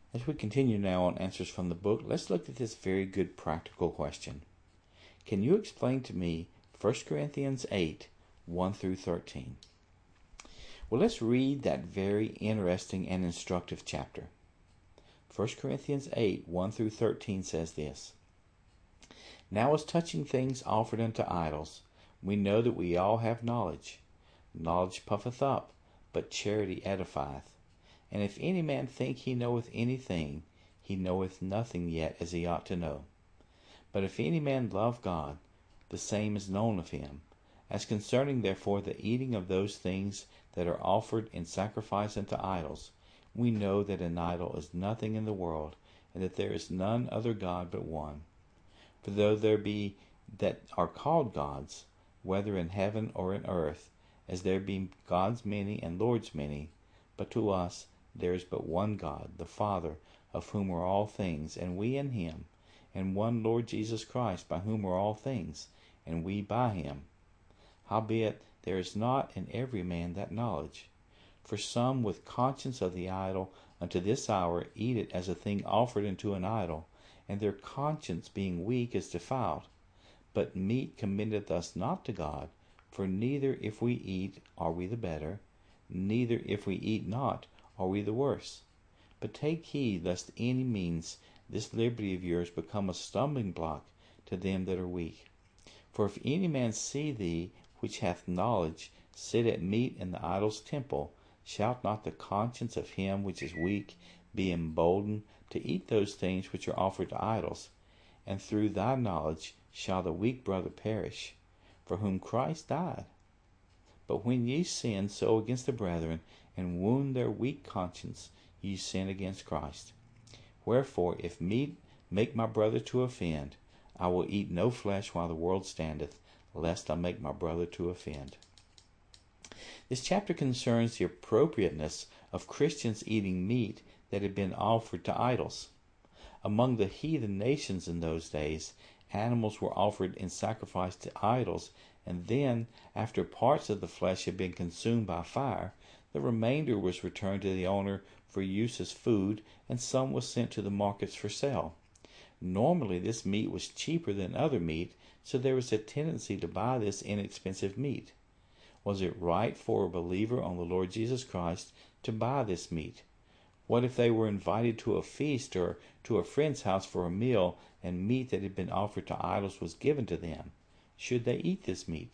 As we continue now on Answers from the Book, let's look at this very good practical question. Can you explain to me 1 Corinthians 8, 1 through 13? Well, let's read that very interesting and instructive chapter. 1 Corinthians 8, 1 through 13 says this: Now as touching things offered unto idols, we know that we all have knowledge. Knowledge puffeth up, but charity edifieth. And if any man think he knoweth anything, he knoweth nothing yet as he ought to know. But if any man love God, the same is known of him. As concerning therefore the eating of those things that are offered in sacrifice unto idols, we know that an idol is nothing in the world, and that there is none other God but one. For though there be that are called gods, whether in heaven or in earth, as there be gods many and lords many, but to us there is but one God, the Father, of whom are all things, and we in him, and one Lord Jesus Christ, by whom are all things, and we by him. Howbeit there is not in every man that knowledge. For some with conscience of the idol unto this hour eat it as a thing offered unto an idol, and their conscience being weak is defiled. But meat commendeth us not to God, for neither if we eat are we the better, neither if we eat not are we the worse. But take heed lest any means this liberty of yours become a stumbling block to them that are weak. For if any man see thee, which hath knowledge, sit at meat in the idol's temple, shalt not the conscience of him which is weak be emboldened to eat those things which are offered to idols? And through thy knowledge shall the weak brother perish, for whom Christ died. But when ye sin so against the brethren, and wound their weak conscience, ye sin against Christ. Wherefore, if meat make my brother to offend, I will eat no flesh while the world standeth, lest I make my brother to offend. This chapter concerns the appropriateness of Christians eating meat that had been offered to idols. Among the heathen nations in those days, animals were offered in sacrifice to idols, and then, after parts of the flesh had been consumed by fire, the remainder was returned to the owner for use as food, and some was sent to the markets for sale. Normally this meat was cheaper than other meat, so there was a tendency to buy this inexpensive meat. Was it right for a believer on the Lord Jesus Christ to buy this meat? What if they were invited to a feast or to a friend's house for a meal, and meat that had been offered to idols was given to them? Should they eat this meat?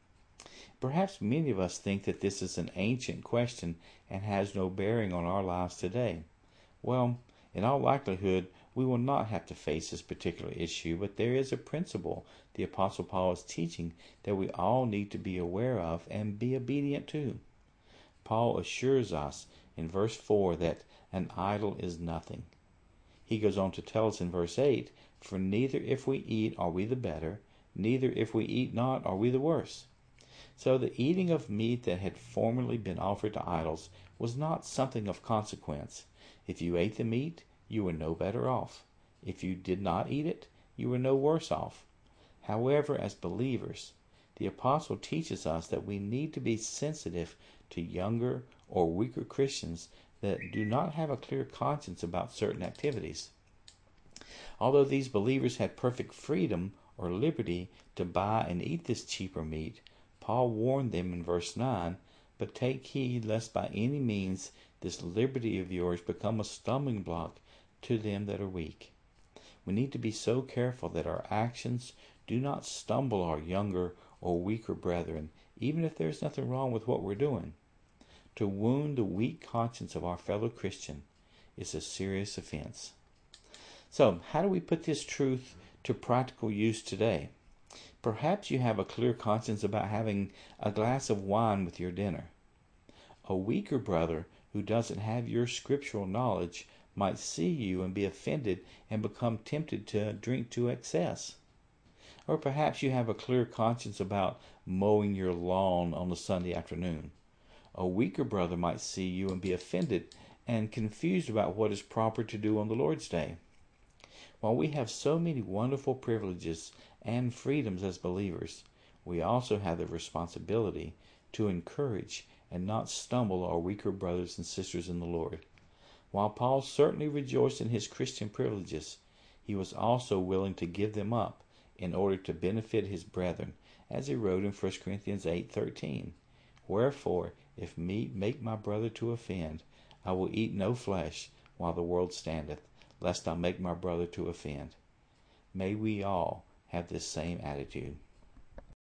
Perhaps many of us think that this is an ancient question and has no bearing on our lives today. Well, in all likelihood, we will not have to face this particular issue, but there is a principle the Apostle Paul is teaching that we all need to be aware of and be obedient to. Paul assures us in verse 4 that an idol is nothing. He goes on to tell us in verse 8, For neither if we eat are we the better, neither if we eat not are we the worse. So the eating of meat that had formerly been offered to idols was not something of consequence. If you ate the meat, you were no better off. If you did not eat it, you were no worse off. However, as believers, the apostle teaches us that we need to be sensitive to younger or weaker Christians that do not have a clear conscience about certain activities. Although these believers had perfect freedom or liberty to buy and eat this cheaper meat, Paul warned them in verse 9, But take heed lest by any means this liberty of yours become a stumbling block to them that are weak. We need to be so careful that our actions do not stumble our younger or weaker brethren, even if there's nothing wrong with what we're doing. To wound the weak conscience of our fellow Christian is a serious offense. So, how do we put this truth to practical use today? Perhaps you have a clear conscience about having a glass of wine with your dinner. A weaker brother who doesn't have your scriptural knowledge might see you and be offended and become tempted to drink to excess. Or perhaps you have a clear conscience about mowing your lawn on a Sunday afternoon. A weaker brother might see you and be offended and confused about what is proper to do on the Lord's Day. While we have so many wonderful privileges and freedoms as believers, we also have the responsibility to encourage and not stumble our weaker brothers and sisters in the Lord. While Paul certainly rejoiced in his Christian privileges, he was also willing to give them up in order to benefit his brethren, as he wrote in 1 Corinthians 8:13. Wherefore, if meat make my brother to offend, I will eat no flesh while the world standeth, lest I make my brother to offend. May we all have this same attitude.